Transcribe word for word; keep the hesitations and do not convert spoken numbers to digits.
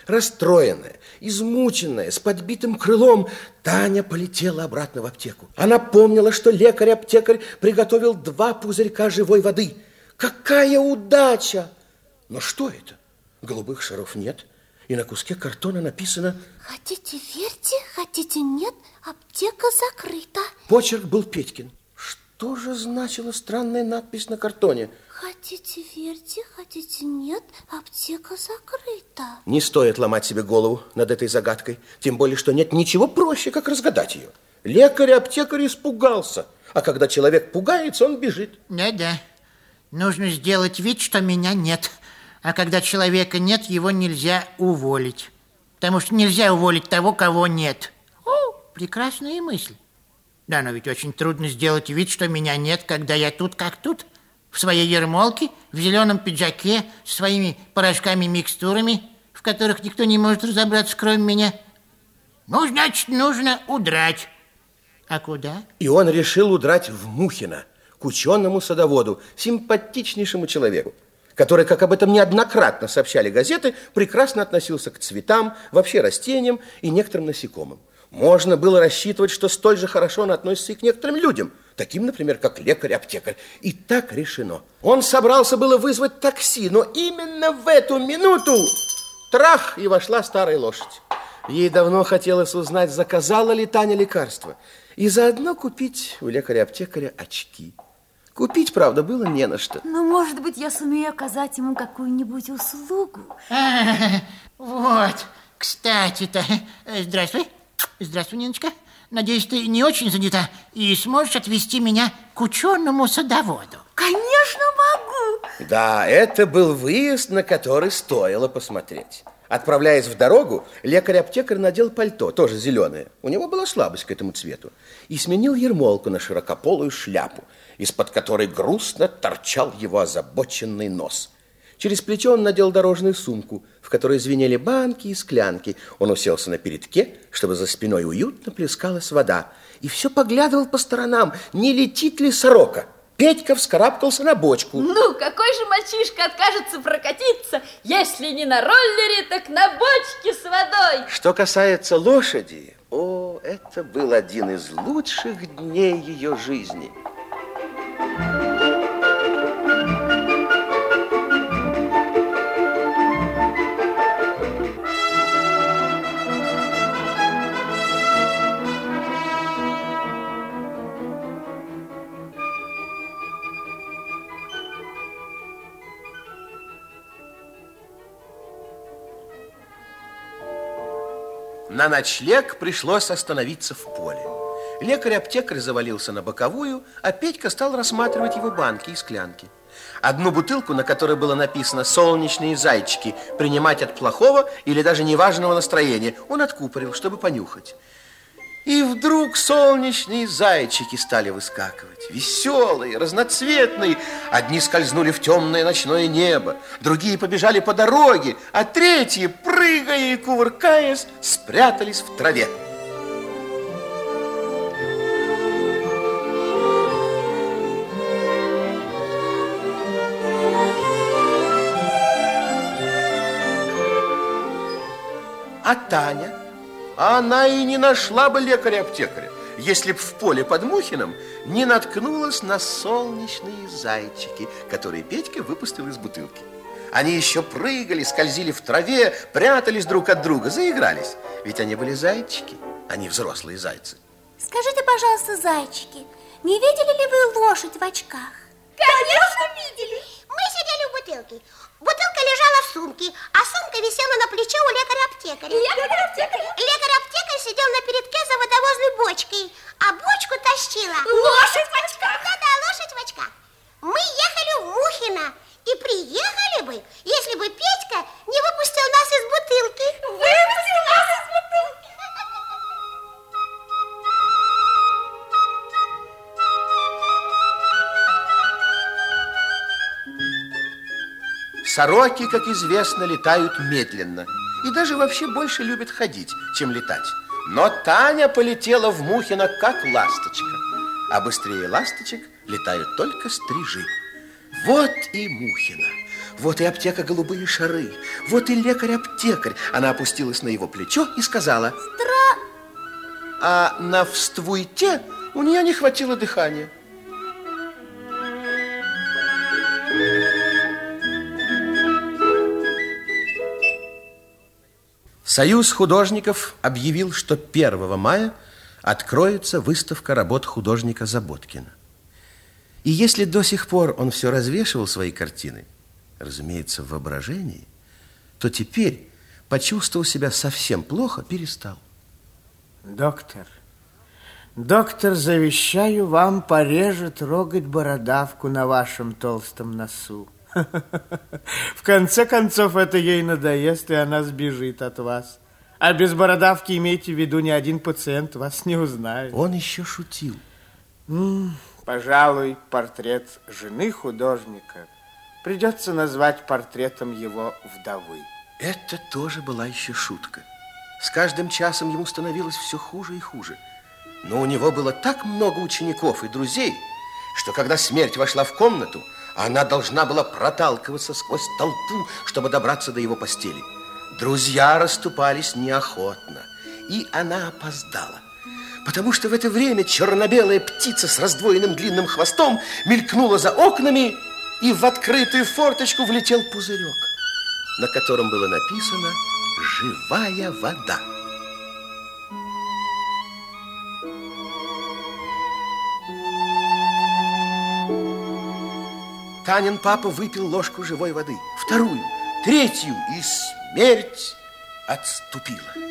Расстроенная, измученная, с подбитым крылом, Таня полетела обратно в аптеку. Она помнила, что лекарь-аптекарь приготовил два пузырька живой воды. Какая удача! Но что это? Голубых шаров нет, и на куске картона написано: хотите верьте, хотите нет, аптека закрыта. Почерк был Петькин. Что же значила странная надпись на картоне? Хотите верьте, хотите нет, аптека закрыта. Не стоит ломать себе голову над этой загадкой, тем более, что нет ничего проще, как разгадать ее. Лекарь-аптекарь испугался, а когда человек пугается, он бежит. Да-да, нужно сделать вид, что меня нет. А когда человека нет, его нельзя уволить. Потому что нельзя уволить того, кого нет. О, прекрасная мысль. Да, но ведь очень трудно сделать вид, что меня нет, когда я тут как тут. В своей ермолке, в зеленом пиджаке, с своими порошками-микстурами, в которых никто не может разобраться, кроме меня. Ну, значит, нужно удрать. А куда? И он решил удрать в Мухино, к ученому-садоводу, симпатичнейшему человеку, который, как об этом неоднократно сообщали газеты, прекрасно относился к цветам, вообще растениям и некоторым насекомым. Можно было рассчитывать, что столь же хорошо он относится и к некоторым людям, таким, например, как лекарь-аптекарь. И так решено. Он собрался было вызвать такси, но именно в эту минуту трах, и вошла старая лошадь. Ей давно хотелось узнать, заказала ли Таня лекарство, и заодно купить у лекаря-аптекаря очки. Купить, правда, было не на что. Но, может быть, я сумею оказать ему какую-нибудь услугу. А, вот, кстати-то. Здравствуй. Здравствуй, Ниночка. Надеюсь, ты не очень занята и сможешь отвезти меня к ученому-садоводу. Конечно, могу. Да, это был выезд, на который стоило посмотреть. Отправляясь в дорогу, лекарь-аптекарь надел пальто, тоже зеленое. У него была слабость к этому цвету. И сменил ермолку на широкополую шляпу, из-под которой грустно торчал его озабоченный нос. Через плечо он надел дорожную сумку, в которой звенели банки и склянки. Он уселся на передке, чтобы за спиной уютно плескалась вода. И все поглядывал по сторонам, не летит ли сорока. Петька вскарабкался на бочку. Ну, какой же мальчишка откажется прокатиться, если не на роллере, так на бочке с водой? Что касается лошади, о, это был один из лучших дней ее жизни. На ночлег пришлось остановиться в поле. Лекарь-аптекарь завалился на боковую, а Петька стал рассматривать его банки и склянки. Одну бутылку, на которой было написано «Солнечные зайчики», принимать от плохого или даже неважного настроения, он откупорил, чтобы понюхать. И вдруг солнечные зайчики стали выскакивать. Веселые, разноцветные. Одни скользнули в темное ночное небо, другие побежали по дороге, а третьи, прыгая и кувыркаясь, спрятались в траве. А Таня? Она и не нашла бы лекаря-аптекаря, если б в поле под Мухиным не наткнулась на солнечные зайчики, которые Петька выпустил из бутылки. Они еще прыгали, скользили в траве, прятались друг от друга, заигрались. Ведь они были зайчики, а не взрослые зайцы. Скажите, пожалуйста, зайчики, не видели ли вы лошадь в очках? Конечно, видели. Мы сидели у бутылки. Бутылка лежала в сумке, а сумка висела на плече у лекаря-аптекаря. Лекарь-аптекарь? Лекарь-аптекарь сидел на передке за водовозной бочкой, а бочку тащила Лошадь в очках. Да-да, лошадь в очках. Мы ехали в Мухино и приехали бы, если бы Петька не выпустил нас из бутылки. Выпустил нас из бутылки. Сороки, как известно, летают медленно и даже вообще больше любят ходить, чем летать. Но Таня полетела в Мухино, как ласточка. А быстрее ласточек летают только стрижи. Вот и Мухино. Вот и аптека «Голубые шары», вот и лекарь-аптекарь. Она опустилась на его плечо и сказала: Здра... А на «вствуйте» у нее не хватило дыхания. Союз художников объявил, что первого мая откроется выставка работ художника Заботкина. И если до сих пор он все развешивал свои картины, разумеется, в воображении, то теперь, почувствовав себя совсем плохо, перестал. Доктор, доктор, завещаю вам пореже трогать бородавку на вашем толстом носу. В конце концов, это ей надоест, и она сбежит от вас. А без бородавки, имейте в виду, ни один пациент вас не узнает. Он еще шутил. М-м, пожалуй, портрет жены художника придется назвать портретом его вдовы. Это тоже была еще шутка. С каждым часом ему становилось все хуже и хуже. Но у него было так много учеников и друзей, что когда смерть вошла в комнату, она должна была проталкиваться сквозь толпу, чтобы добраться до его постели. Друзья расступались неохотно, и она опоздала, потому что в это время черно-белая птица с раздвоенным длинным хвостом мелькнула за окнами, и в открытую форточку влетел пузырек, на котором было написано «Живая вода». Танин папа выпил ложку живой воды, вторую, третью, и смерть отступила.